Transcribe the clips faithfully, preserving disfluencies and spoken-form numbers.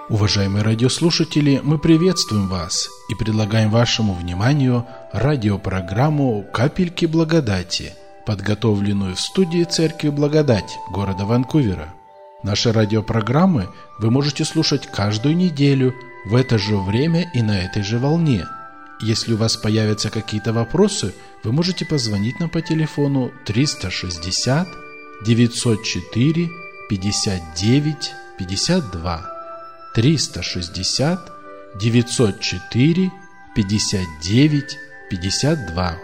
Уважаемые радиослушатели, мы приветствуем вас и предлагаем вашему вниманию радиопрограмму «Капельки благодати», подготовленную в студии Церкви Благодать города Ванкувера. Наши радиопрограммы вы можете слушать каждую неделю в это же время и на этой же волне. Если у вас появятся какие-то вопросы, вы можете позвонить нам по телефону триста шестьдесят девятьсот четыре пятьдесят девять пятьдесят два. триста шестьдесят девятьсот четыре пятьдесят девять пятьдесят два.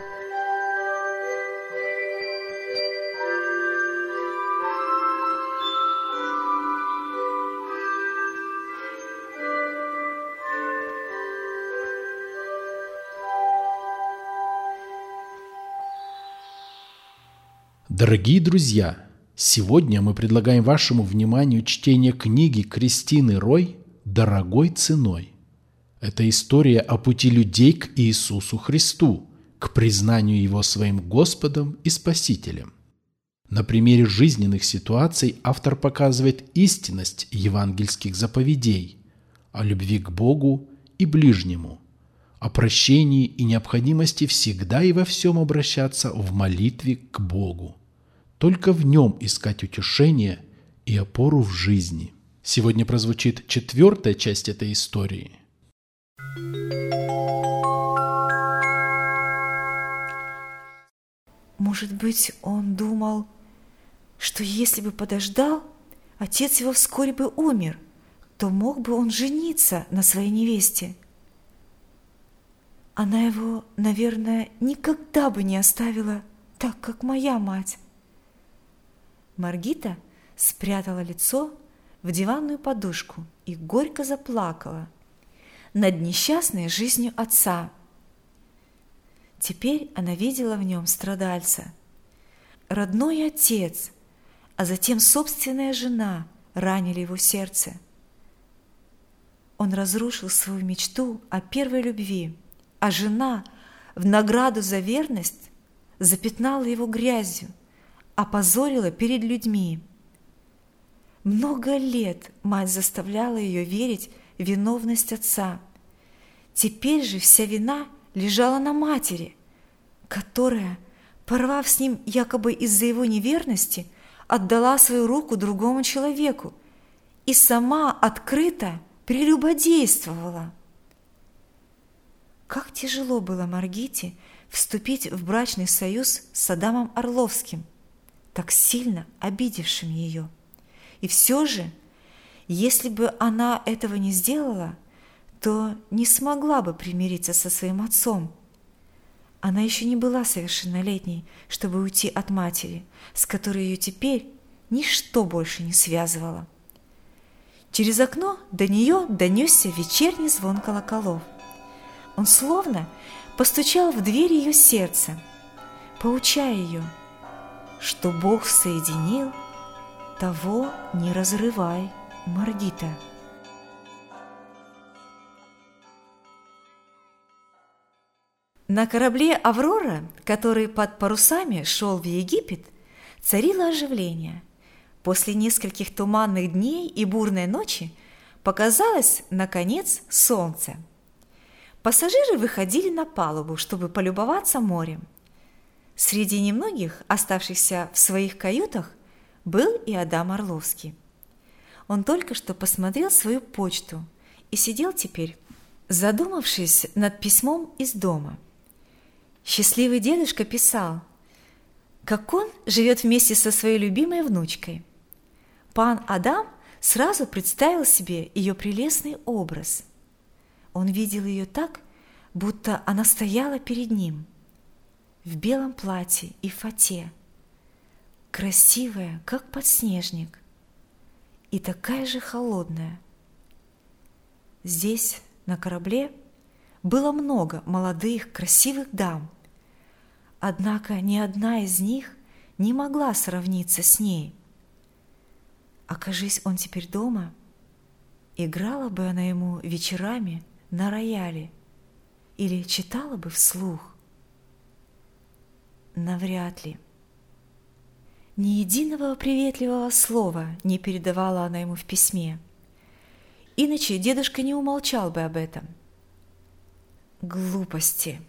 Дорогие друзья, сегодня мы предлагаем вашему вниманию чтение книги Кристины Рой «Дорогой ценой». Это история о пути людей к Иисусу Христу, к признанию Его своим Господом и Спасителем. На примере жизненных ситуаций автор показывает истинность евангельских заповедей о любви к Богу и ближнему, о прощении и необходимости всегда и во всем обращаться в молитве к Богу. Только в Нем искать утешение и опору в жизни. Сегодня прозвучит четвертая часть этой истории. Может быть, он думал, что если бы подождал, отец его вскоре бы умер, то мог бы он жениться на своей невесте. Она его, наверное, никогда бы не оставила так, как моя мать. Маргита спрятала лицо в диванную подушку и горько заплакала над несчастной жизнью отца. Теперь она видела в нем страдальца. Родной отец, а затем собственная жена ранили его сердце. Он разрушил свою мечту о первой любви, а жена в награду за верность запятнала его грязью, опозорила перед людьми. Много лет мать заставляла ее верить в виновность отца. Теперь же вся вина лежала на матери, которая, порвав с ним якобы из-за его неверности, отдала свою руку другому человеку и сама открыто прелюбодействовала. Как тяжело было Маргите вступить в брачный союз с Адамом Орловским, так сильно обидевшим ее. И все же, если бы она этого не сделала, то не смогла бы примириться со своим отцом. Она еще не была совершеннолетней, чтобы уйти от матери, с которой ее теперь ничто больше не связывало. Через окно до нее донесся вечерний звон колоколов. Он словно постучал в дверь ее сердца, поучая ее, что Бог соединил, того не разрывай, Маргита. На корабле «Аврора», который под парусами шел в Египет, царило оживление. После нескольких туманных дней и бурной ночи показалось, наконец, солнце. Пассажиры выходили на палубу, чтобы полюбоваться морем. Среди немногих, оставшихся в своих каютах, был и Адам Орловский. Он только что посмотрел свою почту и сидел теперь, задумавшись над письмом из дома. Счастливый дедушка писал, как он живет вместе со своей любимой внучкой. Пан Адам сразу представил себе ее прелестный образ. Он видел ее так, будто она стояла перед ним, в белом платье и фате, красивая, как подснежник, и такая же холодная. Здесь, на корабле, было много молодых, красивых дам, однако ни одна из них не могла сравниться с ней. Окажись он теперь дома, играла бы она ему вечерами на рояле или читала бы вслух. Навряд ли. Ни единого приветливого слова не передавала она ему в письме. иначе дедушка не умолчал бы об этом. Глупости.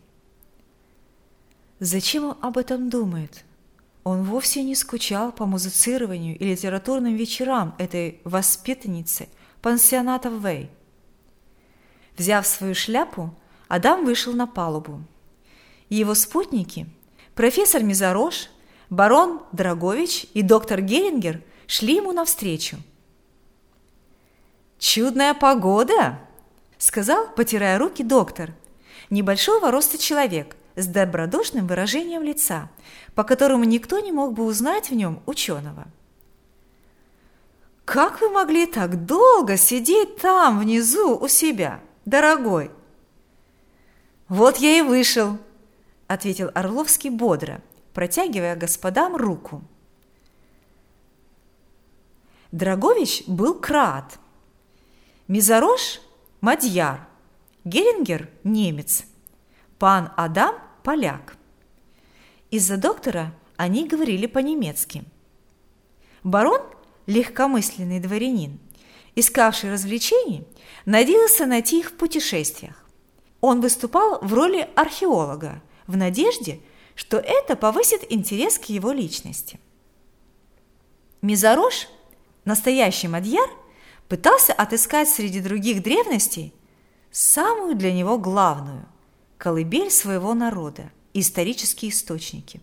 Зачем он об этом думает? Он вовсе не скучал по музицированию и литературным вечерам этой воспитанницы пансионата Вэй. Взяв свою шляпу, Адам вышел на палубу. Его спутники, профессор Мизарош, барон Драгович и доктор Герингер, шли ему навстречу. «Чудная погода!» – сказал, потирая руки, доктор, небольшого роста человек с добродушным выражением лица, по которому никто не мог бы узнать в нем ученого. «Как вы могли так долго сидеть там, внизу, у себя, дорогой?» «Вот я и вышел», – ответил Орловский бодро, протягивая господам руку. Драгович был краат, Мизарош – мадьяр, Герингер – немец, пан Адам – поляк. Из-за доктора они говорили по-немецки. Барон, легкомысленный дворянин, искавший развлечений, надеялся найти их в путешествиях. Он выступал в роли археолога в надежде, что это повысит интерес к его личности. Мизарош, настоящий мадьяр, пытался отыскать среди других древностей самую для него главную – колыбель своего народа, исторические источники.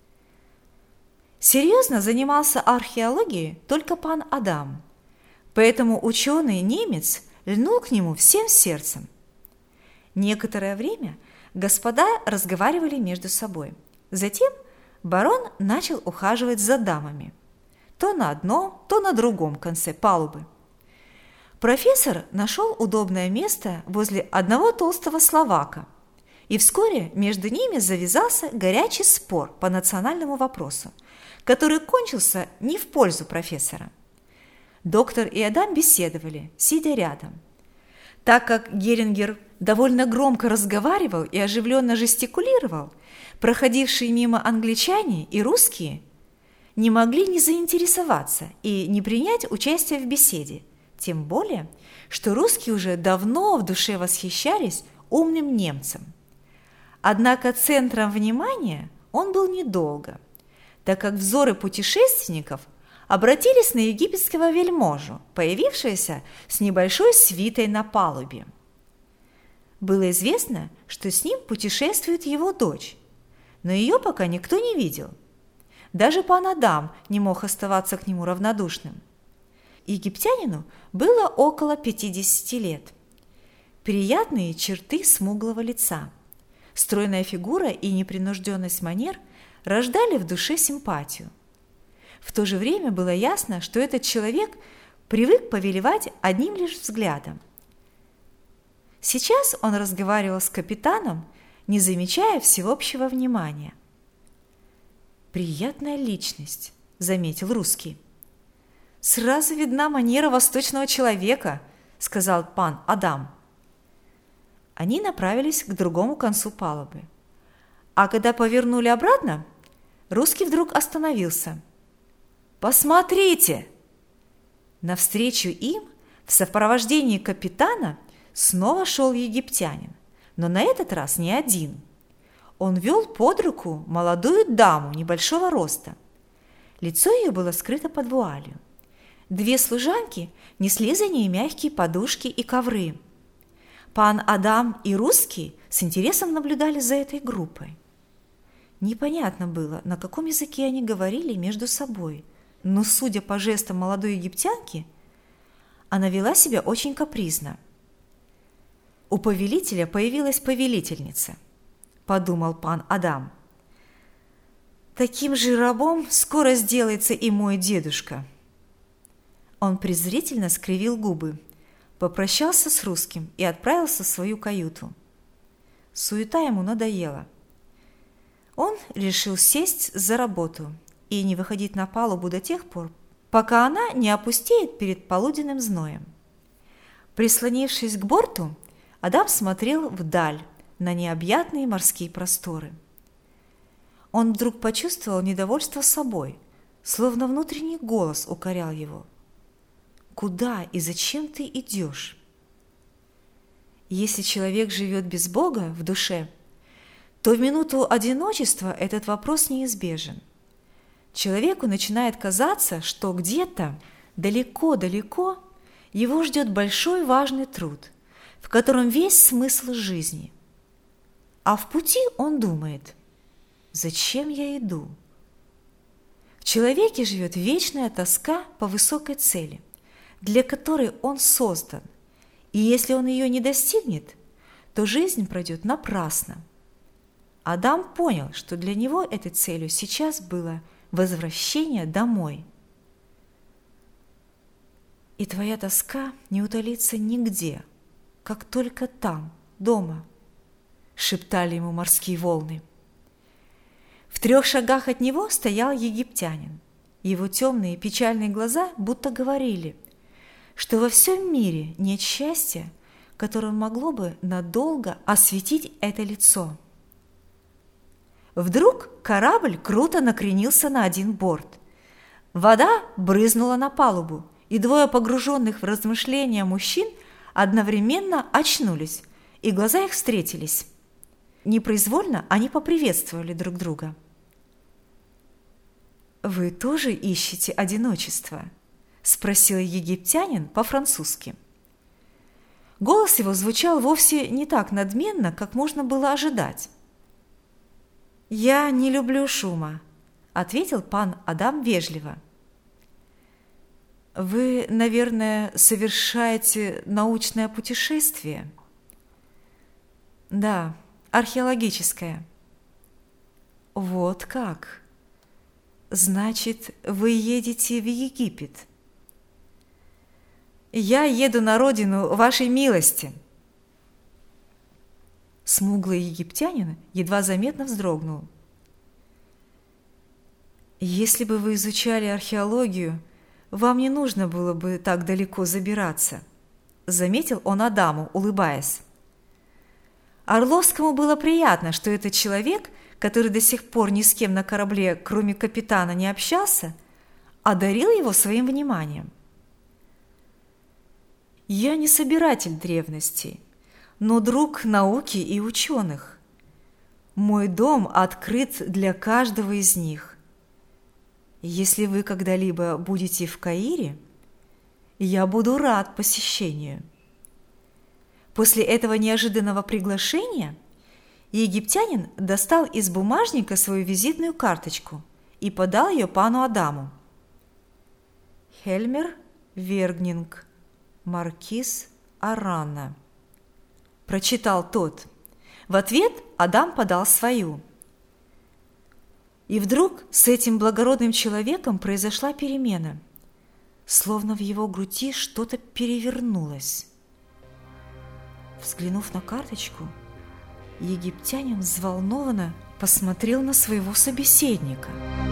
Серьезно занимался археологией только пан Адам, поэтому ученый-немец льнул к нему всем сердцем. Некоторое время господа разговаривали между собой. Затем барон начал ухаживать за дамами, то на одном, то на другом конце палубы. Профессор нашел удобное место возле одного толстого словака, и вскоре между ними завязался горячий спор по национальному вопросу, который кончился не в пользу профессора. Доктор и Адам беседовали, сидя рядом. Так как Герингер довольно громко разговаривал и оживленно жестикулировал, проходившие мимо англичане и русские не могли не заинтересоваться и не принять участие в беседе, тем более, что русские уже давно в душе восхищались умным немцем. Однако центром внимания он был недолго, так как взоры путешественников обратились на египетского вельможу, появившегося с небольшой свитой на палубе. Было известно, что с ним путешествует его дочь, но ее пока никто не видел. Даже пан Адам не мог оставаться к нему равнодушным. Египтянину было около пятидесяти лет. Приятные черты смуглого лица, стройная фигура и непринужденность манер рождали в душе симпатию. В то же время было ясно, что этот человек привык повелевать одним лишь взглядом. Сейчас он разговаривал с капитаном, не замечая всеобщего внимания. «Приятная личность», – заметил русский. «Сразу видна манера восточного человека», – сказал пан Адам. Они направились к другому концу палубы. А когда повернули обратно, русский вдруг остановился. «Посмотрите!» Навстречу им в сопровождении капитана снова шел египтянин, но на этот раз не один. Он вел под руку молодую даму небольшого роста. Лицо ее было скрыто под вуалью. Две служанки несли за ней мягкие подушки и ковры. Пан Адам и русский с интересом наблюдали за этой группой. Непонятно было, на каком языке они говорили между собой, но, судя по жестам молодой египтянки, она вела себя очень капризно. «У повелителя появилась повелительница», – подумал пан Адам. «Таким же рабом скоро сделается и мой дедушка». Он презрительно скривил губы, попрощался с русским и отправился в свою каюту. Суета ему надоела. Он решил сесть за работу и не выходить на палубу до тех пор, пока она не опустеет перед полуденным зноем. Прислонившись к борту, Адам смотрел вдаль на необъятные морские просторы. Он вдруг почувствовал недовольство собой, словно внутренний голос укорял его. куда и зачем ты идешь. Если человек живет без Бога в душе, то в минуту одиночества этот вопрос неизбежен. Человеку начинает казаться, что где-то далеко-далеко его ждет большой важный труд, в котором весь смысл жизни. А в пути он думает: зачем я иду? В человеке живет вечная тоска по высокой цели, для которой он создан, и если он ее не достигнет, то жизнь пройдет напрасно. Адам понял, что для него этой целью сейчас было возвращение домой. И твоя тоска не утолится нигде, как только там, дома, шептали ему морские волны. В трех шагах от него стоял египтянин. Его темные печальные глаза будто говорили, что во всем мире нет счастья, которое могло бы надолго осветить это лицо. Вдруг корабль круто накренился на один борт. Вода брызнула на палубу, и двое погруженных в размышления мужчин одновременно очнулись, и глаза их встретились. Непроизвольно они поприветствовали друг друга. «Вы тоже ищете одиночество?» – спросил египтянин по-французски. Голос его звучал вовсе не так надменно, как можно было ожидать. «Я не люблю шума», – ответил пан Адам вежливо. «Вы, наверное, совершаете научное путешествие?» «Да, археологическое». «Вот как? Значит, вы едете в Египет?» «Я еду на родину вашей милости». Смуглый египтянин едва заметно вздрогнул. «Если бы вы изучали археологию, вам не нужно было бы так далеко забираться», – заметил он Адаму, улыбаясь. Орловскому было приятно, что этот человек, который до сих пор ни с кем на корабле, кроме капитана, не общался, одарил его своим вниманием. «Я не собиратель древностей, но друг науки и ученых. Мой дом открыт для каждого из них. Если вы когда-либо будете в Каире, я буду рад посещению». После этого неожиданного приглашения египтянин достал из бумажника свою визитную карточку и подал ее пану Адаму. «Хельмер Вергнинг, маркиз Арана», – прочитал тот. В ответ Адам подал свою. И вдруг с этим благородным человеком произошла перемена, словно в его груди что-то перевернулось. Взглянув на карточку, египтянин взволнованно посмотрел на своего собеседника.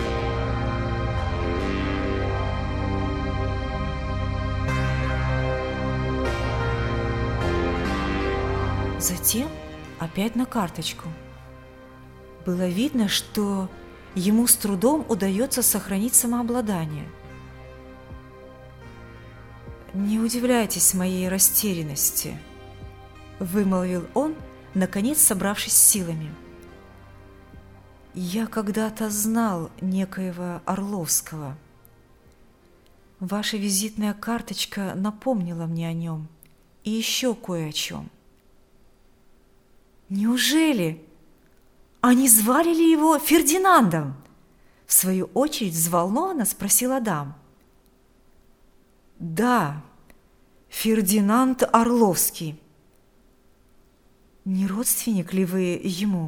Затем опять на карточку. Было видно, что ему с трудом удается сохранить самообладание. «Не удивляйтесь моей растерянности», – вымолвил он, наконец собравшись с силами. «Я когда-то знал некоего Орловского. Ваша визитная карточка напомнила мне о нем и еще кое о чем». «Неужели? Они звали ли его Фердинандом?» В свою очередь взволнованно спросил Адам. «Да, Фердинанд Орловский». «Не родственник ли вы ему?»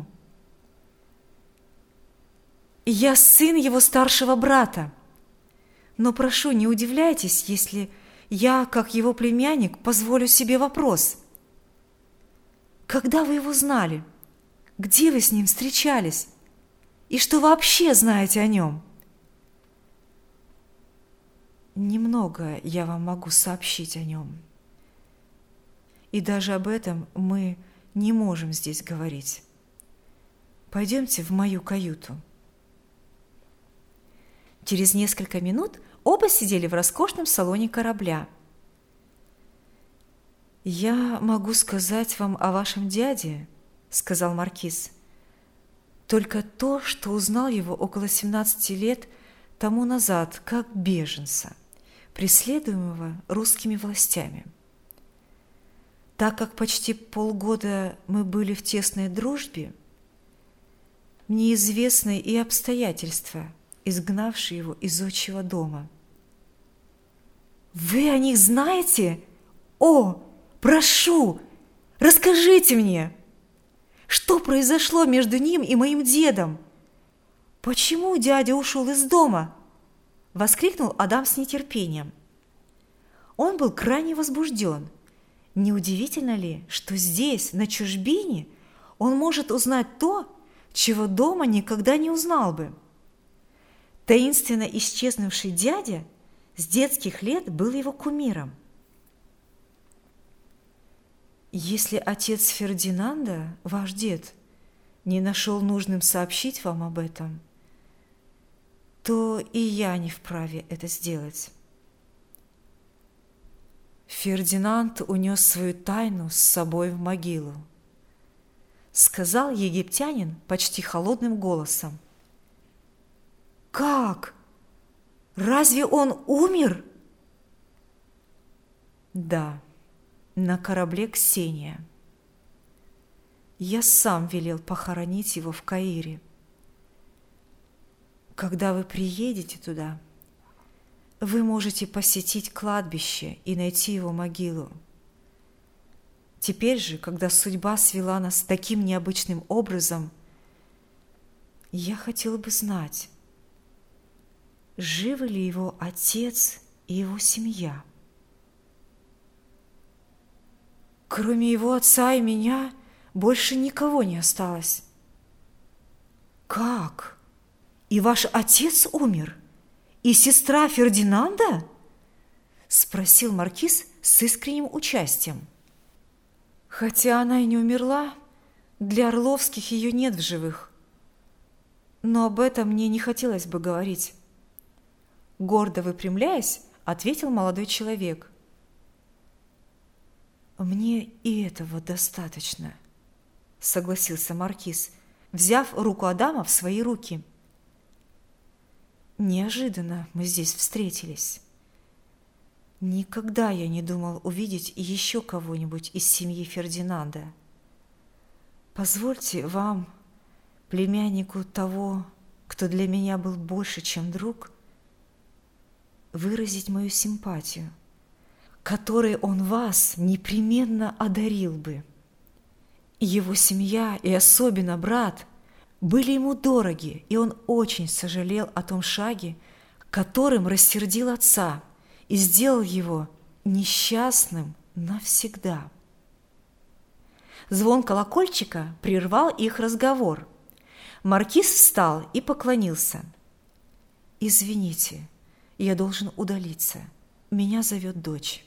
«Я сын его старшего брата. Но прошу, не удивляйтесь, если я, как его племянник, позволю себе вопрос. Когда вы его знали? Где вы с ним встречались? И что вообще знаете о нем?» «Немного я вам могу сообщить о нем. И даже об этом мы не можем здесь говорить. Пойдемте в мою каюту». Через несколько минут оба сидели в роскошном салоне корабля, «Я могу сказать вам о вашем дяде», — сказал маркиз, «только то, что узнал его около семнадцати лет тому назад, как беженца, преследуемого русскими властями. Так как почти полгода мы были в тесной дружбе, мне известны и обстоятельства, изгнавшие его из отчего дома». «Вы о них знаете? О, прошу, расскажите мне, что произошло между ним и моим дедом? Почему дядя ушел из дома?» – воскликнул Адам с нетерпением. Он был крайне возбужден. Неудивительно ли, что здесь, на чужбине, он может узнать то, чего дома никогда не узнал бы? Таинственно исчезнувший дядя с детских лет был его кумиром. «Если отец Фердинанда, ваш дед, не нашел нужным сообщить вам об этом, то и я не вправе это сделать. Фердинанд унес свою тайну с собой в могилу», — сказал египтянин почти холодным голосом. «Как? Разве он умер?» «Да, на корабле «Ксения». Я сам велел похоронить его в Каире. Когда вы приедете туда, вы можете посетить кладбище и найти его могилу. Теперь же, когда судьба свела нас таким необычным образом, я хотела бы знать, живы ли его отец и его семья. Кроме его отца и меня, больше никого не осталось. Как? И ваш отец умер? И сестра Фердинанда? Спросил маркиз с искренним участием. Хотя она и не умерла, для Орловских ее нет в живых. Но об этом мне не хотелось бы говорить. Гордо выпрямляясь, ответил молодой человек. «Мне и этого достаточно», — согласился маркиз, взяв руку Адама в свои руки. «Неожиданно мы здесь встретились. Никогда я не думал увидеть еще кого-нибудь из семьи Фердинанда. Позвольте вам, племяннику того, кто для меня был больше, чем друг, выразить мою симпатию, которой он вас непременно одарил бы. Его семья и особенно брат были ему дороги, и он очень сожалел о том шаге, которым рассердил отца и сделал его несчастным навсегда». Звон колокольчика прервал их разговор. Маркиз встал и поклонился. «Извините, я должен удалиться. Меня зовет дочь».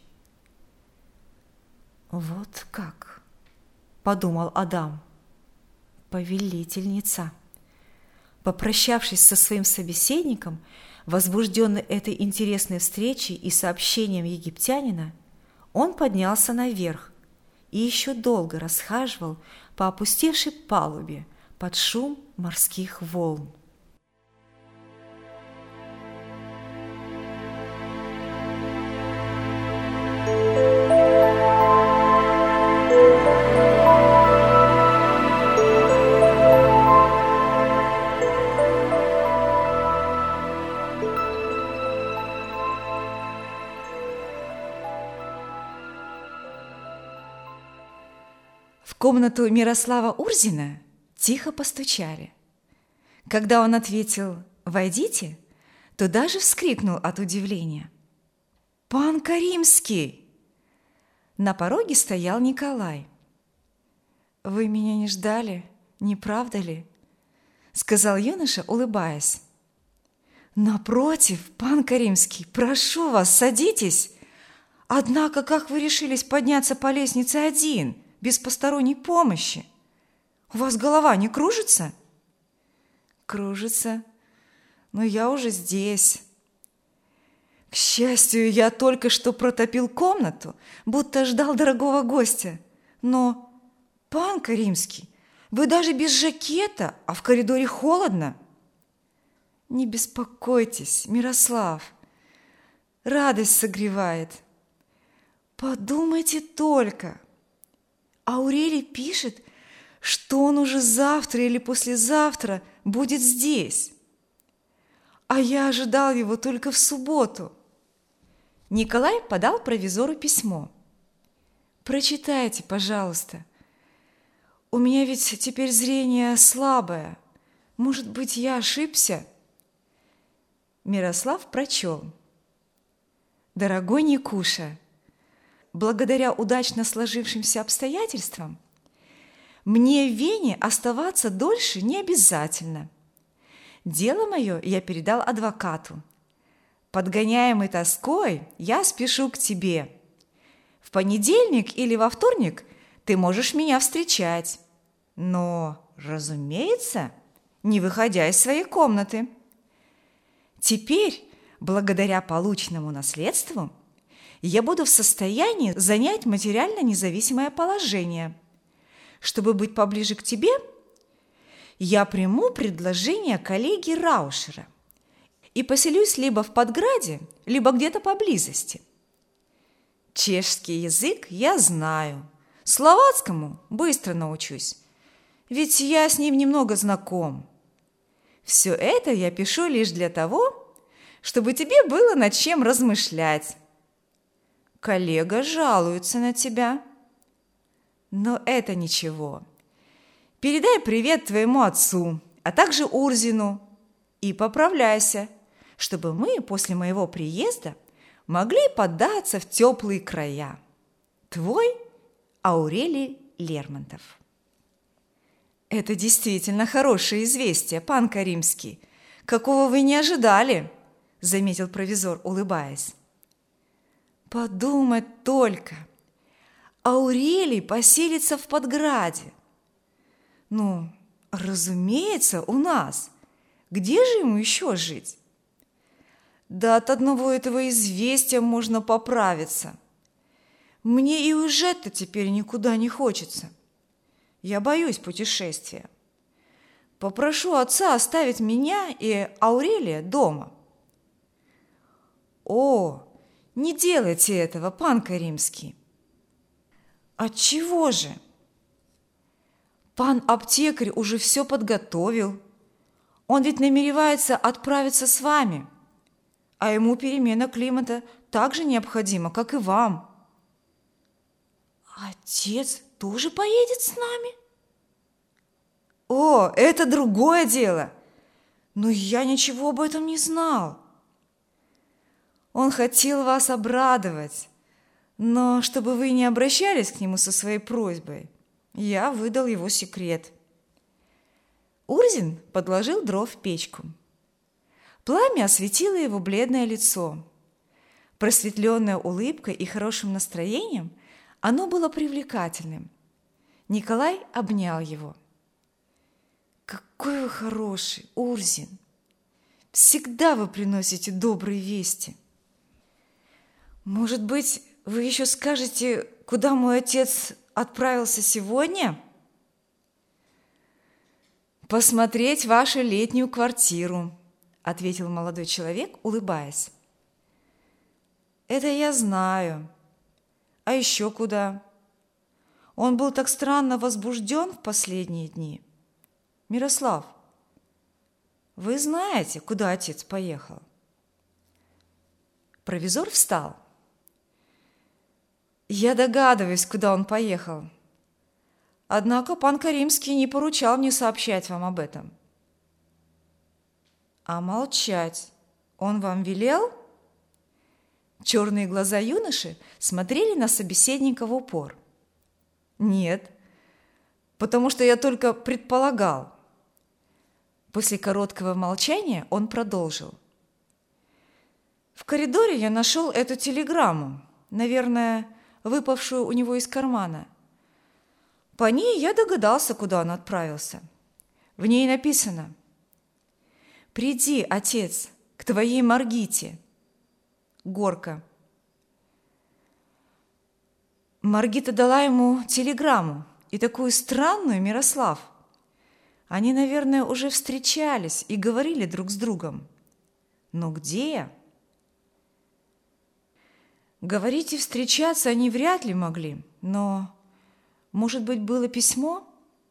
«Вот как», — подумал Адам, — «повелительница». Попрощавшись со своим собеседником, возбужденный этой интересной встречей и сообщением египтянина, он поднялся наверх и еще долго расхаживал по опустевшей палубе под шум морских волн. В комнату Мирослава Урзина тихо постучали. Когда он ответил «Войдите», то даже вскрикнул от удивления. «Пан Каримский!» На пороге стоял Николай. «Вы меня не ждали, не правда ли?» — сказал юноша, улыбаясь. «Напротив, пан Каримский, прошу вас, садитесь. Однако, как вы решились подняться по лестнице один, без посторонней помощи? У вас голова не кружится?» «Кружится, но я уже здесь». К счастью, я только что протопил комнату, будто ждал дорогого гостя. Но, пан Каримский, вы даже без жакета, а в коридоре холодно. Не беспокойтесь, Мирослав, радость согревает. Подумайте только. Аурелий пишет, что он уже завтра или послезавтра будет здесь. А я ожидал его только в субботу. Николай подал провизору письмо. Прочитайте, пожалуйста. У меня ведь теперь зрение слабое. Может быть, я ошибся? Мирослав прочел. Дорогой Никуша, благодаря удачно сложившимся обстоятельствам, мне в Вене оставаться дольше не обязательно. Дело мое я передал адвокату. Подгоняемый тоской, я спешу к тебе. В понедельник или во вторник ты можешь меня встречать. Но, разумеется, не выходя из своей комнаты. Теперь, благодаря полученному наследству, я буду в состоянии занять материально независимое положение. Чтобы быть поближе к тебе, я приму предложение коллеги Раушера и поселюсь либо в Подграде, либо где-то поблизости. Чешский язык я знаю, словацкому быстро научусь, ведь я с ним немного знаком. Все это я пишу лишь для того, чтобы тебе было над чем размышлять. Коллега жалуется на тебя. Но это ничего. Передай привет твоему отцу, а также Урзину, и поправляйся, чтобы мы после моего приезда могли податься в теплые края. Твой Аурелий Лермонтов. Это действительно хорошее известие, пан Каримский, какого вы не ожидали, заметил провизор, улыбаясь. Подумать только, Аурелий поселится в Подграде. Ну, разумеется, у нас. Где же ему еще жить? Да от одного этого известия можно поправиться. Мне и уезжать-то теперь никуда не хочется. Я боюсь путешествия. Попрошу отца оставить меня и Аурелия дома. О, не делайте этого, пан Каримский. Отчего же? Пан аптекарь уже все подготовил. Он ведь намеревается отправиться с вами, а ему перемена климата так же необходима, как и вам. Отец тоже поедет с нами? О, это другое дело. Но я ничего об этом не знал. Он хотел вас обрадовать, но чтобы вы не обращались к нему со своей просьбой, я выдал его секрет. Урзин подложил дров в печку. Пламя осветило его бледное лицо. Просветленное улыбкой и хорошим настроением, оно было привлекательным. Николай обнял его. «Какой вы хороший, Урзин! Всегда вы приносите добрые вести. Может быть, вы еще скажете, куда мой отец отправился сегодня?» «Посмотреть вашу летнюю квартиру», – ответил молодой человек, улыбаясь. «Это я знаю. А еще куда? Он был так странно возбужден в последние дни. Мирослав, вы знаете, куда отец поехал?» Провизор встал. «Я догадываюсь, куда он поехал. Однако пан Каримский не поручал мне сообщать вам об этом». «А молчать он вам велел?» Черные глаза юноши смотрели на собеседника в упор. «Нет, потому что я только предполагал». После короткого молчания он продолжил. «В коридоре я нашел эту телеграмму, наверное, выпавшую у него из кармана. По ней я догадался, куда он отправился. В ней написано: «Приди, отец, к твоей Маргите». Горка. Маргита дала ему телеграмму, и такую странную, Мирослав. Они, наверное, уже встречались и говорили друг с другом. Но где? Говорить и встречаться они вряд ли могли, но, может быть, было письмо?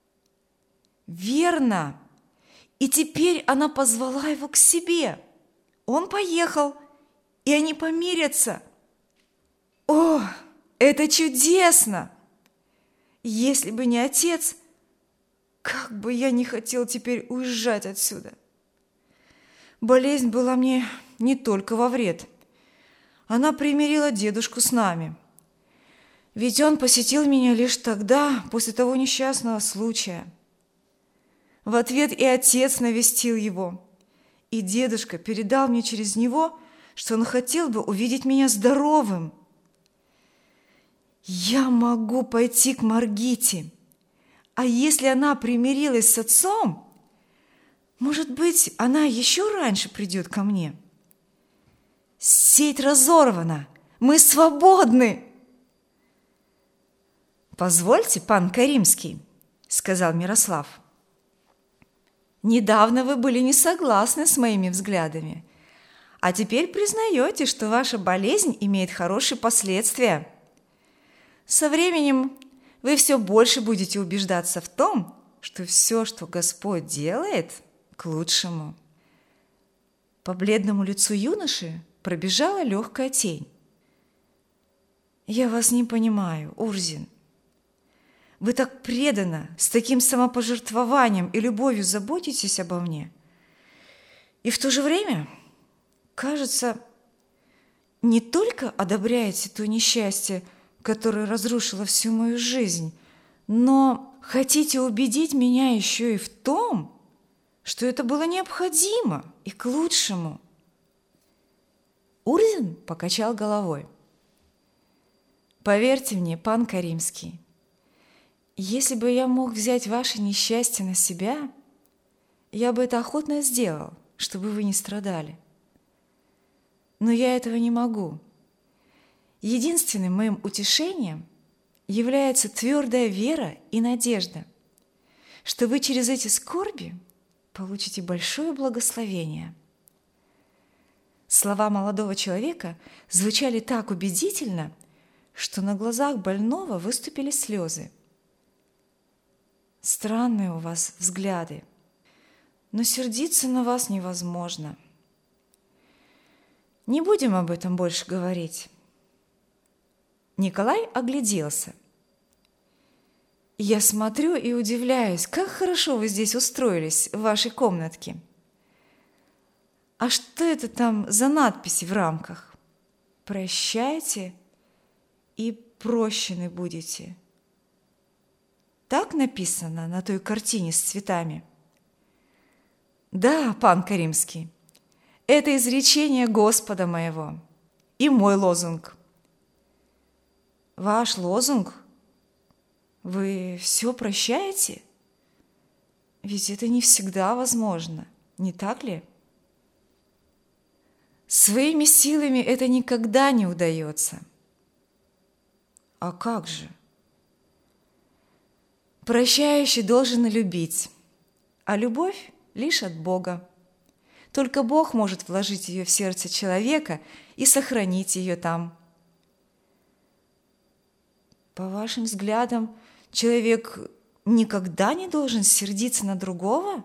Верно! И теперь она позвала его к себе. Он поехал, и они помирятся. О, это чудесно! Если бы не отец, как бы я не хотел теперь уезжать отсюда. Болезнь была мне не только во вред. Она примирила дедушку с нами. Ведь он посетил меня лишь тогда, после того несчастного случая. В ответ и отец навестил его. И дедушка передал мне через него, что он хотел бы увидеть меня здоровым. Я могу пойти к Маргите. А если она примирилась с отцом, может быть, она еще раньше придет ко мне. Сеть разорвана, мы свободны. Позвольте, пан Каримский, сказал Мирослав. Недавно вы были не согласны с моими взглядами, а теперь признаете, что ваша болезнь имеет хорошие последствия. Со временем вы все больше будете убеждаться в том, что все, что Господь делает, к лучшему. По бледному лицу юноши пробежала легкая тень. Я вас не понимаю, Урзин. Вы так преданно, с таким самопожертвованием и любовью заботитесь обо мне. И в то же время, кажется, не только одобряете то несчастье, которое разрушило всю мою жизнь, но хотите убедить меня еще и в том, что это было необходимо и к лучшему. Урзин покачал головой. Поверьте мне, пан Каримский, если бы я мог взять ваше несчастье на себя, я бы это охотно сделал, чтобы вы не страдали. Но я этого не могу. Единственным моим утешением является твердая вера и надежда, что вы через эти скорби получите большое благословение. Слова молодого человека звучали так убедительно, что на глазах больного выступили слезы. Странные у вас взгляды, но сердиться на вас невозможно. Не будем об этом больше говорить. Николай огляделся. Я смотрю и удивляюсь, как хорошо вы здесь устроились в вашей комнатке. А что это там за надписи в рамках? Прощайте и прощены будете. Так написано на той картине с цветами? Да, пан Каримский, это изречение Господа моего и мой лозунг. Ваш лозунг? Вы все прощаете? Ведь это не всегда возможно, не так ли? Своими силами это никогда не удается. А как же? Прощающий должен любить, а любовь лишь от Бога. Только Бог может вложить ее в сердце человека и сохранить ее там. По вашим взглядам, человек никогда не должен сердиться на другого?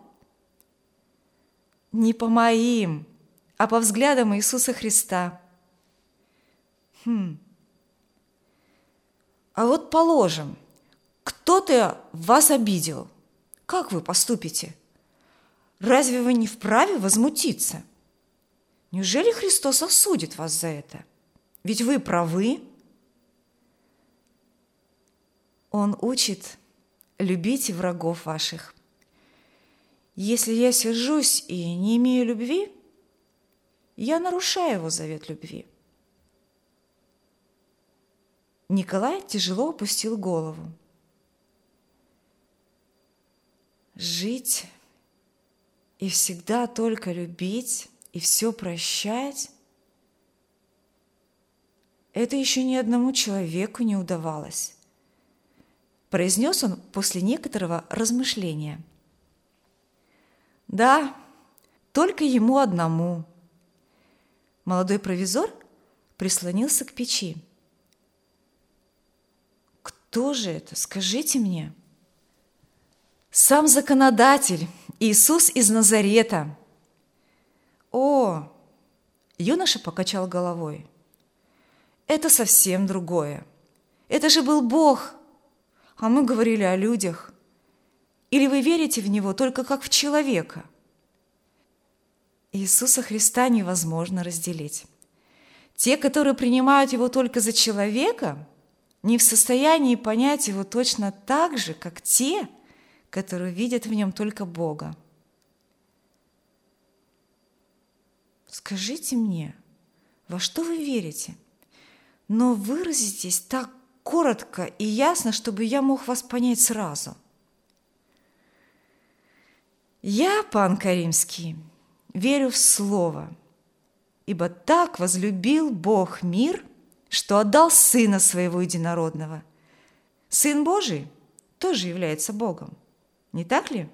Не по моим, а по взглядам Иисуса Христа. Хм. А вот положим, кто-то вас обидел. Как вы поступите? Разве вы не вправе возмутиться? Неужели Христос осудит вас за это? Ведь вы правы. Он учит: любите врагов ваших. Если я сержусь и не имею любви, я нарушаю его завет любви. Николай тяжело опустил голову. Жить и всегда только любить и все прощать это еще ни одному человеку не удавалось», – произнес он после некоторого размышления. «Да, только ему одному». Молодой провизор прислонился к печи. «Кто же это? Скажите мне». «Сам законодатель, Иисус из Назарета». «О!» – юноша покачал головой. «Это совсем другое. Это же был Бог, а мы говорили о людях. Или вы верите в Него только как в человека?» Иисуса Христа невозможно разделить. Те, которые принимают Его только за человека, не в состоянии понять Его точно так же, как те, которые видят в Нем только Бога. «Скажите мне, во что вы верите? Но выразитесь так коротко и ясно, чтобы я мог вас понять сразу». «Я, пан Каримский, верю в Слово, ибо так возлюбил Бог мир, что отдал Сына Своего Единородного. Сын Божий тоже является Богом, не так ли?»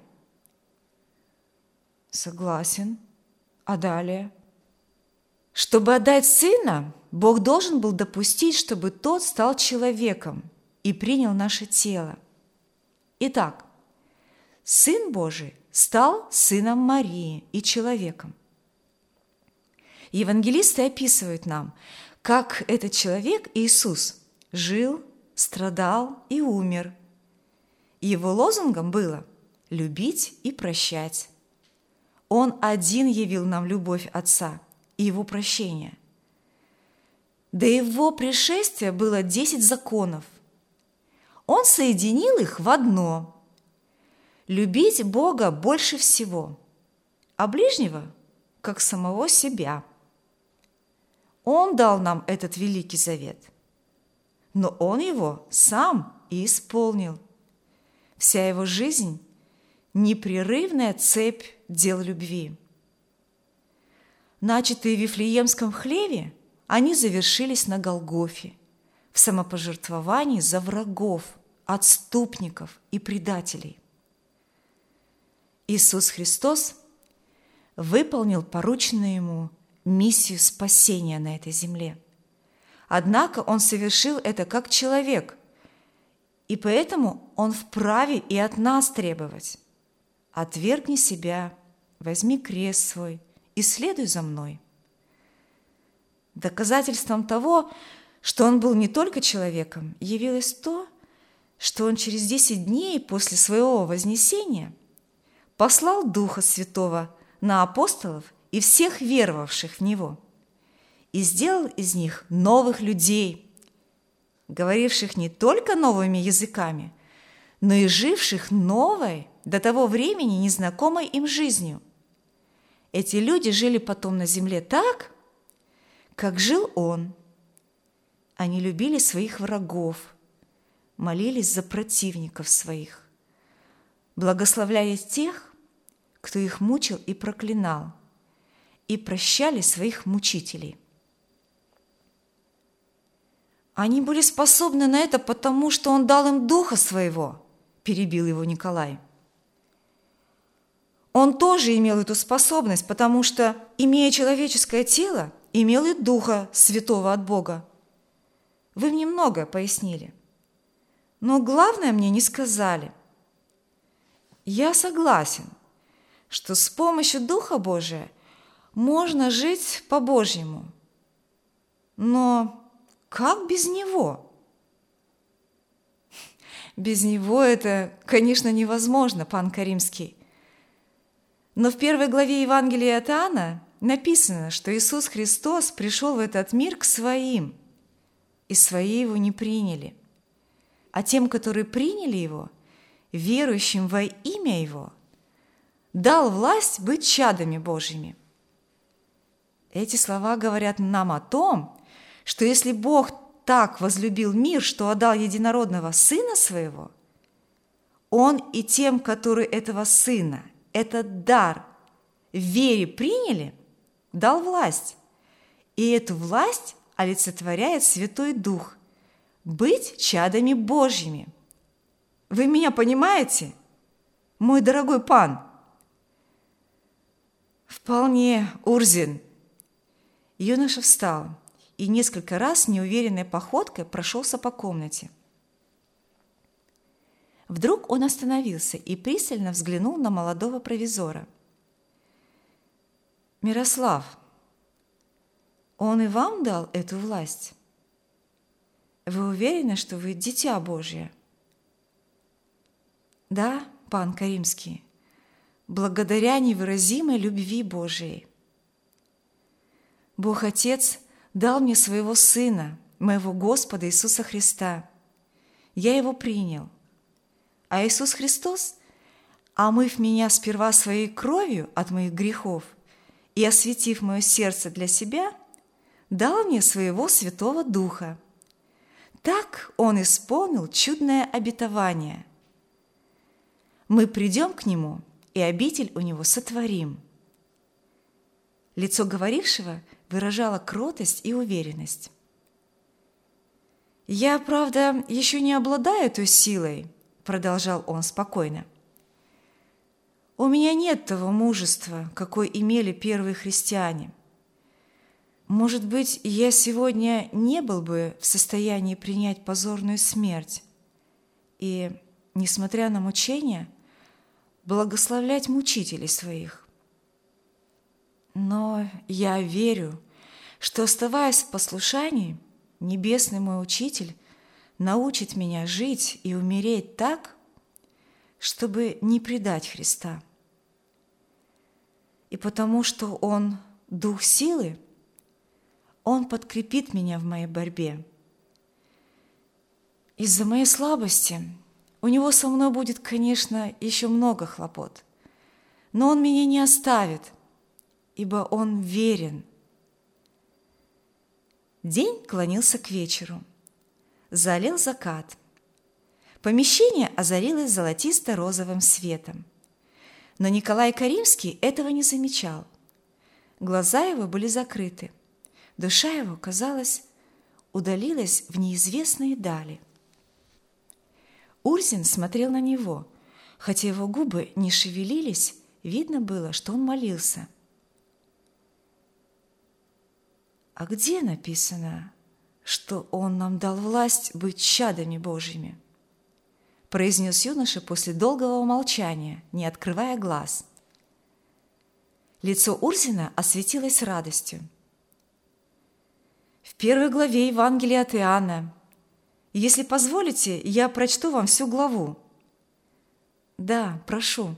«Согласен. А далее?» «Чтобы отдать Сына, Бог должен был допустить, чтобы Тот стал человеком и принял наше тело. Итак, Сын Божий стал сыном Марии и человеком. Евангелисты описывают нам, как этот человек, Иисус, жил, страдал и умер. Его лозунгом было «любить и прощать». Он один явил нам любовь Отца и Его прощение. До Его пришествия было десять законов. Он соединил их в одно – любить Бога больше всего, а ближнего – как самого себя. Он дал нам этот великий завет, но Он его сам и исполнил. Вся его жизнь – непрерывная цепь дел любви. Начатые в Вифлеемском хлеве, они завершились на Голгофе, в самопожертвовании за врагов, отступников и предателей. Иисус Христос выполнил порученную Ему миссию спасения на этой земле. Однако Он совершил это как человек, и поэтому Он вправе и от нас требовать: «Отвергни себя, возьми крест свой и следуй за мной». Доказательством того, что Он был не только человеком, явилось то, что Он через десять дней после Своего вознесения послал Духа Святого на апостолов и всех веровавших в Него и сделал из них новых людей, говоривших не только новыми языками, но и живших новой, до того времени незнакомой им жизнью. Эти люди жили потом на земле так, как жил Он. Они любили своих врагов, молились за противников своих, благословляя тех, кто их мучил и проклинал, и прощали своих мучителей. «Они были способны на это, потому что Он дал им Духа Своего», – перебил его Николай. «Он тоже имел эту способность, потому что, имея человеческое тело, имел и Духа Святого от Бога. Вы мне многое пояснили, но главное мне не сказали. Я согласен, что с помощью Духа Божия можно жить по-божьему. Но как без Него?» «Без Него это, конечно, невозможно, пан Каримский. Но в первой главе Евангелия от Иоанна написано, что Иисус Христос пришел в этот мир к своим, и свои Его не приняли. А тем, которые приняли Его, верующим во имя Его, дал власть быть чадами Божьими». Эти слова говорят нам о том, что если Бог так возлюбил мир, что отдал единородного Сына Своего, Он и тем, которые этого Сына, этот дар в вере приняли, дал власть. И эту власть олицетворяет Святой Дух – быть чадами Божьими. Вы меня понимаете, мой дорогой пан? Вполне, Урзин. Юноша встал и несколько раз неуверенной походкой прошелся по комнате. Вдруг он остановился и пристально взглянул на молодого провизора. «Мирослав, он и вам дал эту власть? Вы уверены, что вы дитя Божье?» «Да, пан Каримский, благодаря невыразимой любви Божией. Бог Отец дал мне своего Сына, моего Господа Иисуса Христа. Я Его принял. А Иисус Христос, омыв меня сперва своей кровью от моих грехов и осветив мое сердце для себя, дал мне своего Святого Духа. Так Он исполнил чудное обетование. Мы придем к Нему, и обитель у Него сотворим». Лицо говорившего выражало кротость и уверенность. «Я, правда, еще не обладаю той силой», – продолжал он спокойно. «У меня нет того мужества, какое имели первые христиане. Может быть, я сегодня не был бы в состоянии принять позорную смерть и, несмотря на мучения, благословлять мучителей своих. Но я верю, что, оставаясь в послушании, Небесный мой Учитель научит меня жить и умереть так, чтобы не предать Христа. И потому что Он – Дух силы, Он подкрепит меня в моей борьбе. Из-за моей слабости у Него со мной будет, конечно, еще много хлопот, но Он меня не оставит, ибо Он верен». День клонился к вечеру. Залил закат. Помещение озарилось золотисто-розовым светом. Но Николай Каримский этого не замечал. Глаза его были закрыты. Душа его, казалось, удалилась в неизвестные дали. Урзин смотрел на него. Хотя его губы не шевелились, видно было, что он молился. «А где написано, что Он нам дал власть быть чадами Божьими?» произнес юноша после долгого молчания, не открывая глаз. Лицо Урзина осветилось радостью. «В первой главе Евангелия от Иоанна. Если позволите, я прочту вам всю главу». «Да, прошу».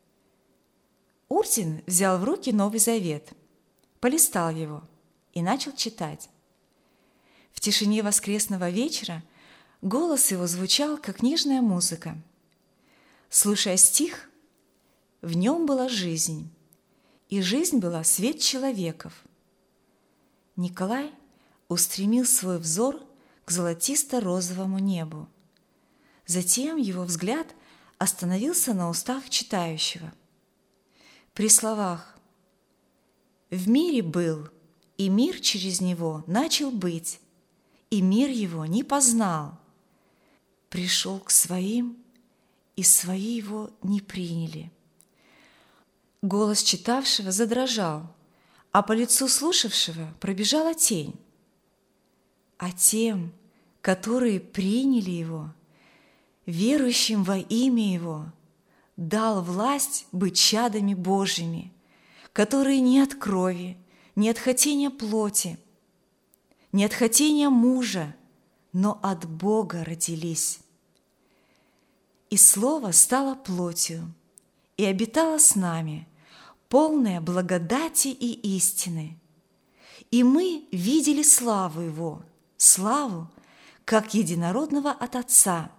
Урзин взял в руки Новый Завет, полистал его и начал читать. В тишине воскресного вечера голос его звучал, как нежная музыка. Слушая стих, в нем была жизнь, и жизнь была свет человеков. Николай устремил свой взор к золотисто-розовому небу. Затем его взгляд остановился на устах читающего. При словах «В мире был, и мир через него начал быть, и мир его не познал. Пришел к своим, и свои его не приняли». Голос читавшего задрожал, а по лицу слушавшего пробежала тень. А тем, которые приняли его, верующим во имя его, дал власть быть чадами Божьими, которые не от крови, не от хотения плоти, не от хотения мужа, но от Бога родились. И Слово стало плотью и обитало с нами, полное благодати и истины. И мы видели славу Его, славу, как единородного от Отца.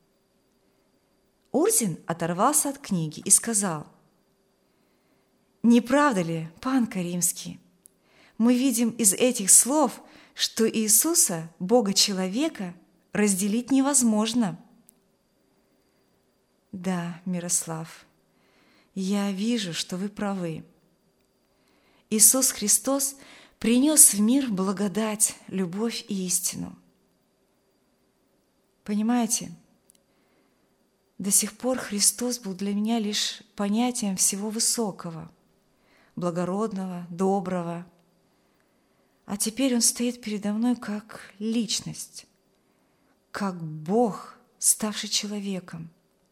Урзин оторвался от книги и сказал: «Не правда ли, пан Каримский, мы видим из этих слов, что Иисуса, Бога-человека, разделить невозможно?» «Да, Мирослав, я вижу, что вы правы. Иисус Христос принес в мир благодать, любовь и истину. Понимаете, до сих пор Христос был для меня лишь понятием всего высокого, благородного, доброго. А теперь Он стоит передо мной как личность, как Бог, ставший человеком.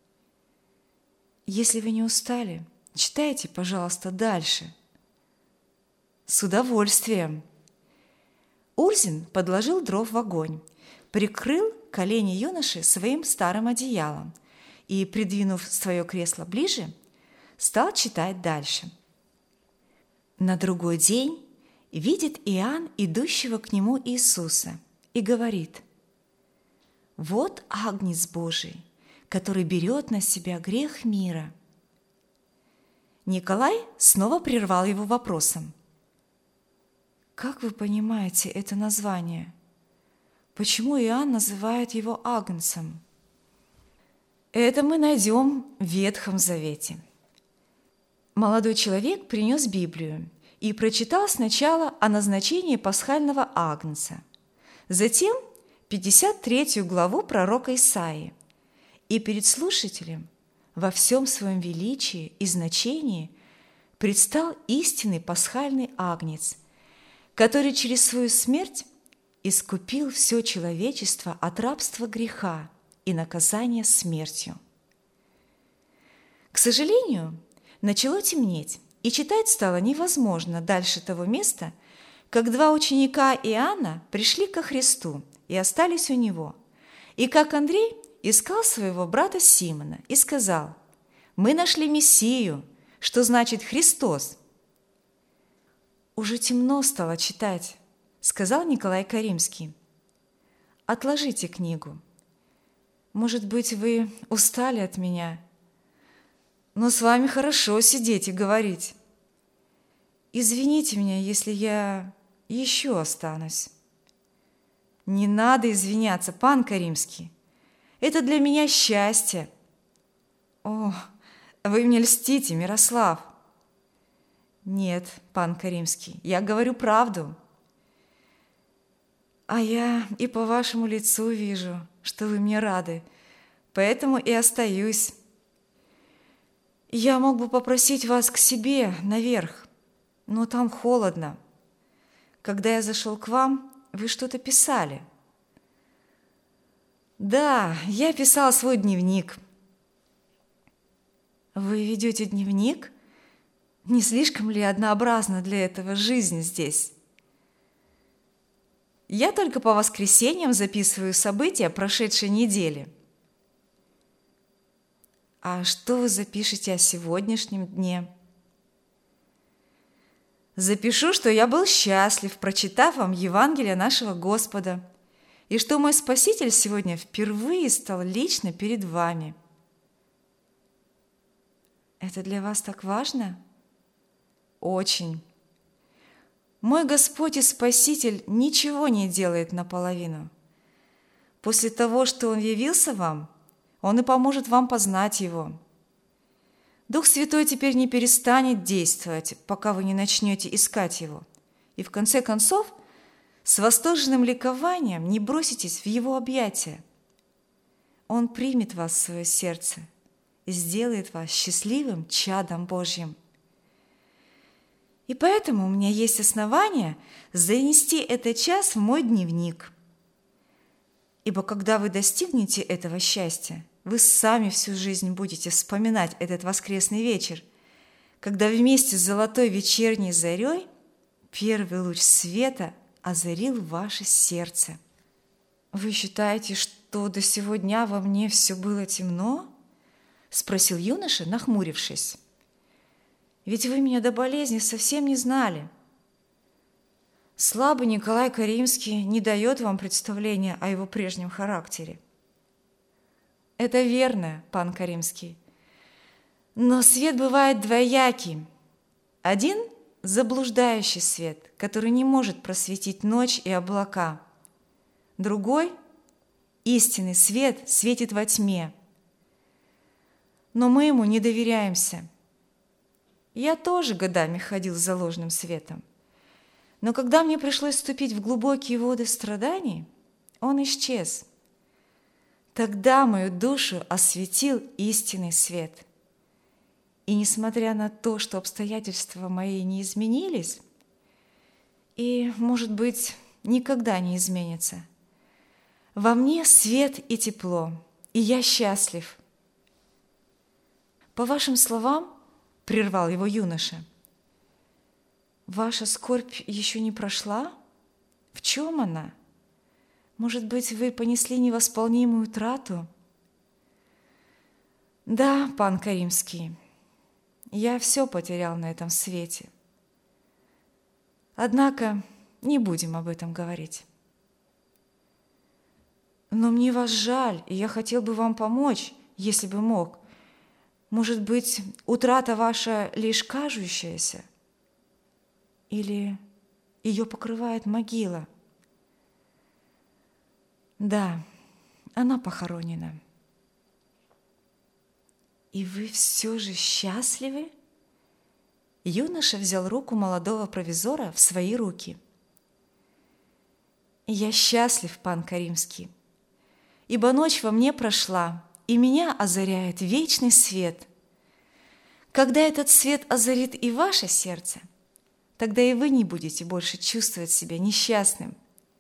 Если вы не устали, читайте, пожалуйста, дальше. С удовольствием. Урзин подложил дров в огонь, прикрыл колени юноши своим старым одеялом и, придвинув свое кресло ближе, стал читать дальше. На другой день видит Иоанн идущего к нему Иисуса и говорит: «Вот Агнец Божий, который берет на себя грех мира». Николай снова прервал его вопросом: «Как вы понимаете это название? Почему Иоанн называет его Агнцем?» Это мы найдем в Ветхом Завете. Молодой человек принес Библию и прочитал сначала о назначении пасхального агнца, затем пятьдесят третью главу пророка Исаии, и перед слушателем во всем своем величии и значении предстал истинный пасхальный агнец, который через свою смерть искупил все человечество от рабства греха и наказания смертью. К сожалению, начало темнеть, и читать стало невозможно дальше того места, как два ученика Иоанна пришли ко Христу и остались у него, и как Андрей искал своего брата Симона и сказал: «Мы нашли Мессию», что значит «Христос». «Уже темно стало читать», — сказал Николай Каримский. «Отложите книгу. Может быть, вы устали от меня, но с вами хорошо сидеть и говорить. Извините меня, если я еще останусь». «Не надо извиняться, пан Каримский. Это для меня счастье». «О, вы мне льстите, Мирослав». «Нет, пан Каримский, я говорю правду». «А я и по вашему лицу вижу, что вы мне рады, поэтому и остаюсь. Я мог бы попросить вас к себе наверх, но там холодно. Когда я зашел к вам, вы что-то писали». «Да, я писал свой дневник». «Вы ведете дневник? Не слишком ли однообразна для этого жизнь здесь?» «Я только по воскресеньям записываю события прошедшей недели». «А что вы запишете о сегодняшнем дне?» «Запишу, что я был счастлив, прочитав вам Евангелие нашего Господа, и что мой Спаситель сегодня впервые стал лично перед вами». «Это для вас так важно?» «Очень. Мой Господь и Спаситель ничего не делает наполовину. После того, что Он явился вам, Он и поможет вам познать Его. Дух Святой теперь не перестанет действовать, пока вы не начнете искать Его. И в конце концов, с восторженным ликованием не броситесь в Его объятия. Он примет вас в свое сердце и сделает вас счастливым чадом Божьим. И поэтому у меня есть основания занести этот час в мой дневник. Ибо когда вы достигнете этого счастья, вы сами всю жизнь будете вспоминать этот воскресный вечер, когда вместе с золотой вечерней зарей первый луч света озарил ваше сердце. «Вы считаете, что до сего дня во мне все было темно?» – спросил юноша, нахмурившись. «Ведь вы меня до болезни совсем не знали. Слабый Николай Каримский не дает вам представления о его прежнем характере». «Это верно, пан Каримский. Но свет бывает двоякий. Один – заблуждающий свет, который не может просветить ночь и облака. Другой – истинный свет светит во тьме. Но мы ему не доверяемся. Я тоже годами ходил за ложным светом. Но когда мне пришлось вступить в глубокие воды страданий, он исчез. Тогда мою душу осветил истинный свет. И несмотря на то, что обстоятельства мои не изменились, и, может быть, никогда не изменятся, во мне свет и тепло, и я счастлив. По вашим словам, прервал его юноша, ваша скорбь еще не прошла? В чем она? Может быть, вы понесли невосполнимую утрату? Да, пан Каримский, я все потерял на этом свете. Однако не будем об этом говорить. Но мне вас жаль, и я хотел бы вам помочь, если бы мог. Может быть, утрата ваша лишь кажущаяся? Или ее покрывает могила? Да, она похоронена. И вы все же счастливы? Юноша взял руку молодого провизора в свои руки. Я счастлив, пан Каримский, ибо ночь во мне прошла, и меня озаряет вечный свет. Когда этот свет озарит и ваше сердце, тогда и вы не будете больше чувствовать себя несчастным.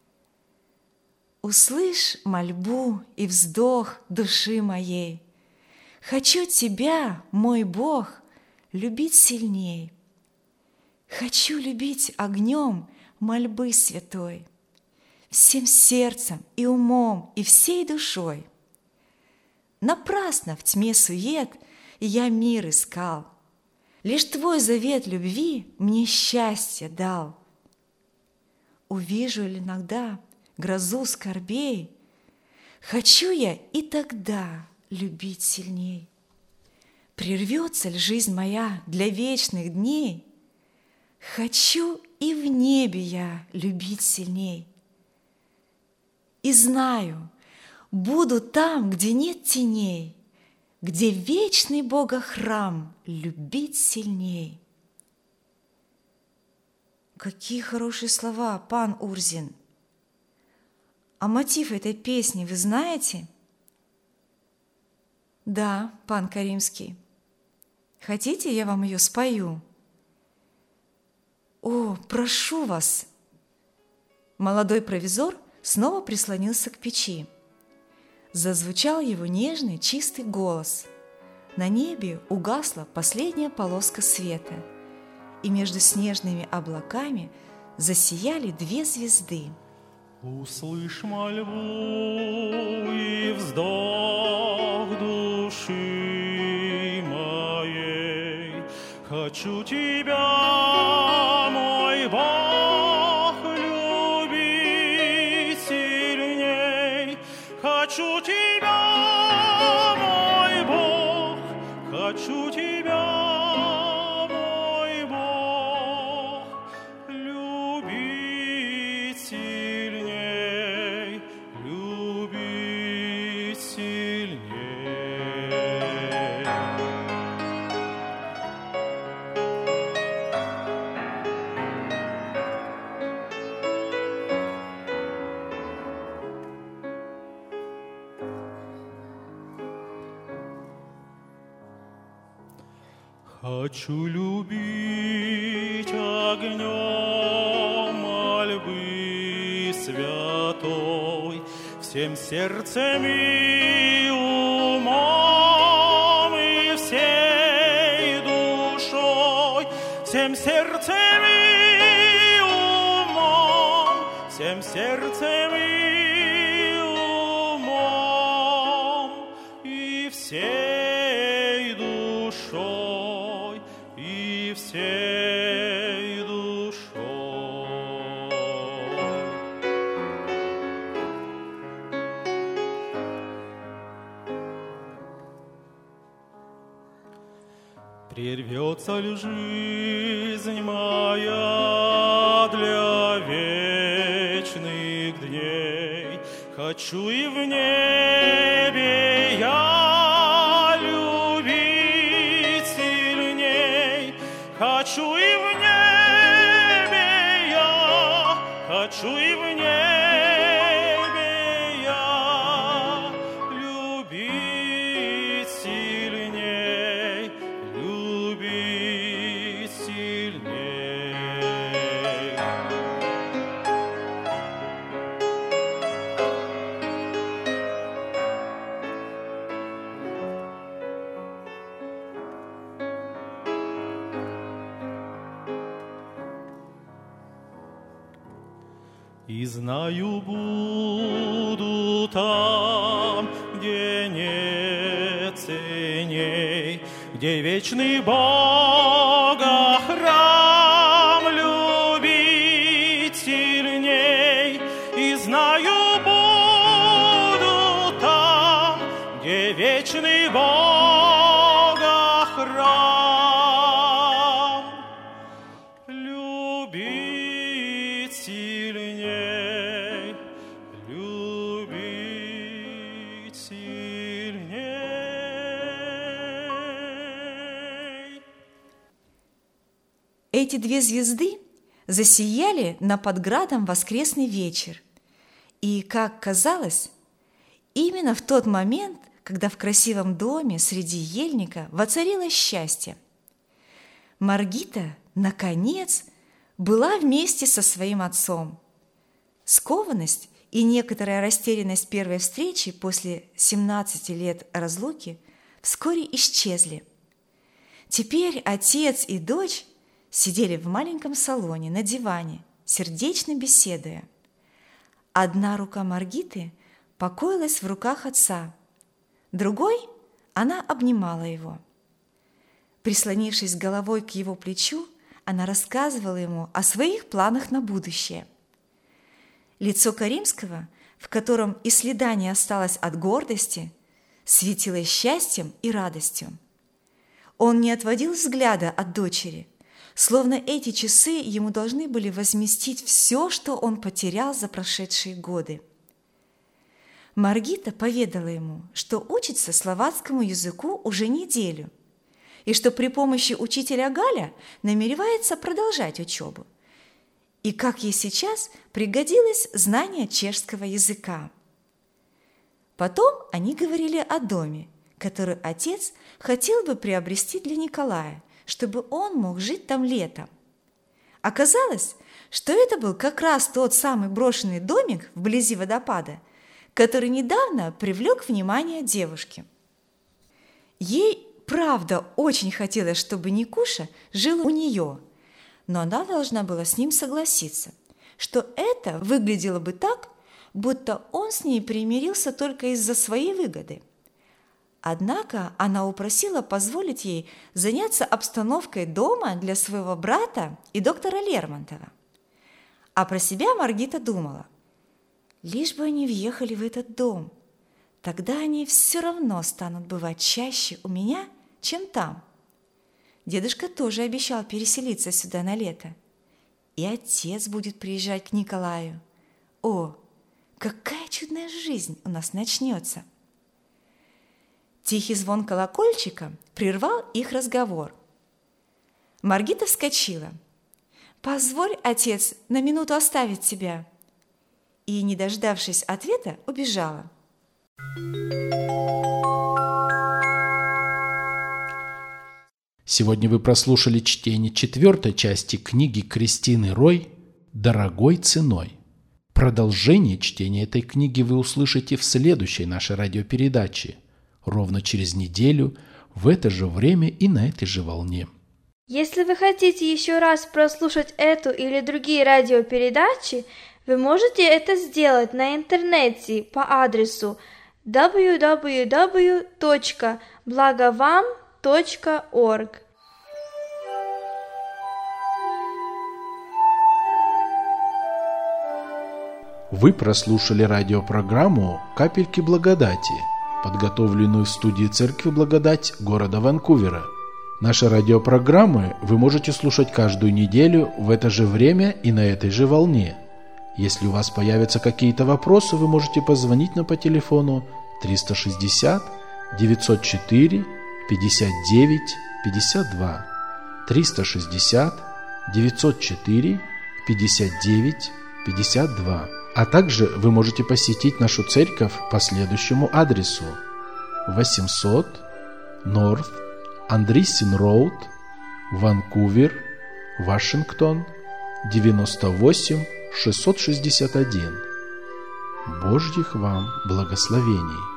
Услышь мольбу и вздох души моей. Хочу тебя, мой Бог, любить сильней. Хочу любить огнем мольбы святой, всем сердцем и умом и всей душой. Напрасно в тьме сует я мир искал. Лишь твой завет любви мне счастье дал. Увижу ли иногда грозу скорбей, хочу я и тогда любить сильней. Прервется ли жизнь моя для вечных дней, хочу и в небе я любить сильней. И знаю, буду там, где нет теней, где вечный Бога храм любить сильней. Какие хорошие слова, пан Урзин! А мотив этой песни вы знаете? Да, пан Каримский. Хотите, я вам ее спою? О, прошу вас! Молодой провизор снова прислонился к печи. Зазвучал его нежный, чистый голос. На небе угасла последняя полоска света, и между снежными облаками засияли две звезды. Услышь мольбу и вздох души моей. Хочу тебя, мой Бог, любить сильней. Хочу тебя, мой Бог, хочу тебя, мой Бог, любить сильней, любить сильней. Хочу любить огнем мольбы святой, всем сердцем и умом и всей душой, всем сердцем и умом, всем сердцем и умом и всей душой, и всей душой. Прервется ли жизнь моя для вечных дней? Хочу и в небе я любить сильней. Хочу и в небе я хочу и в небе я любить сильней, любить сильней. И знаю, буду там, где нет ценей, где вечный Бога храм любить сильней. И знаю, буду там, где вечный Бога храм любить сильней, любить сильней. Эти две звезды засияли над Подградом воскресный вечер. И, как казалось, именно в тот момент, когда в красивом доме среди ельника воцарилось счастье. Маргита, наконец, была вместе со своим отцом. Скованность и некоторая растерянность первой встречи после семнадцати лет разлуки вскоре исчезли. Теперь отец и дочь сидели в маленьком салоне на диване, сердечно беседуя. Одна рука Маргиты покоилась в руках отца, другой она обнимала его. Прислонившись головой к его плечу, она рассказывала ему о своих планах на будущее. Лицо Каримского, в котором и следа не осталось от гордости, светилось счастьем и радостью. Он не отводил взгляда от дочери, словно эти часы ему должны были возместить все, что он потерял за прошедшие годы. Маргита поведала ему, что учится словацкому языку уже неделю, и что при помощи учителя Галя намеревается продолжать учебу, и как ей сейчас пригодилось знание чешского языка. Потом они говорили о доме, который отец хотел бы приобрести для Николая, чтобы он мог жить там летом. Оказалось, что это был как раз тот самый брошенный домик вблизи водопада, который недавно привлек внимание девушки. Ей, правда, очень хотелось, чтобы Никуша жил у нее, но она должна была с ним согласиться, что это выглядело бы так, будто он с ней примирился только из-за своей выгоды. Однако она упросила позволить ей заняться обстановкой дома для своего брата и доктора Лермонтова. А про себя Маргита думала: лишь бы они въехали в этот дом, тогда они все равно станут бывать чаще у меня, чем там. Дедушка тоже обещал переселиться сюда на лето. И отец будет приезжать к Николаю. О, какая чудная жизнь у нас начнется! Тихий звон колокольчика прервал их разговор. Маргита вскочила. «Позволь, отец, на минуту оставить тебя!» И, не дождавшись ответа, убежала. Сегодня вы прослушали чтение четвертой части книги Кристины Рой «Дорогой ценой». Продолжение чтения этой книги вы услышите в следующей нашей радиопередаче, ровно через неделю, в это же время и на этой же волне. Если вы хотите еще раз прослушать эту или другие радиопередачи, вы можете это сделать на интернете по адресу дабл ю дабл ю дабл ю точка благовам точка орг. Вы прослушали радиопрограмму «Капельки благодати», подготовленную в студии Церкви Благодать города Ванкувера. Наши радиопрограммы вы можете слушать каждую неделю в это же время и на этой же волне. Если у вас появятся какие-то вопросы, вы можете позвонить нам по телефону триста шестьдесят девятьсот четыре пятьдесят девять пятьдесят два, триста шестьдесят девятьсот четыре пятьдесят девять пятьдесят два. А также вы можете посетить нашу церковь по следующему адресу: восемьсот North Andreessen Road, Ванкувер, Вашингтон, девяносто восемь шестьсот шестьдесят один. Божьих вам благословений!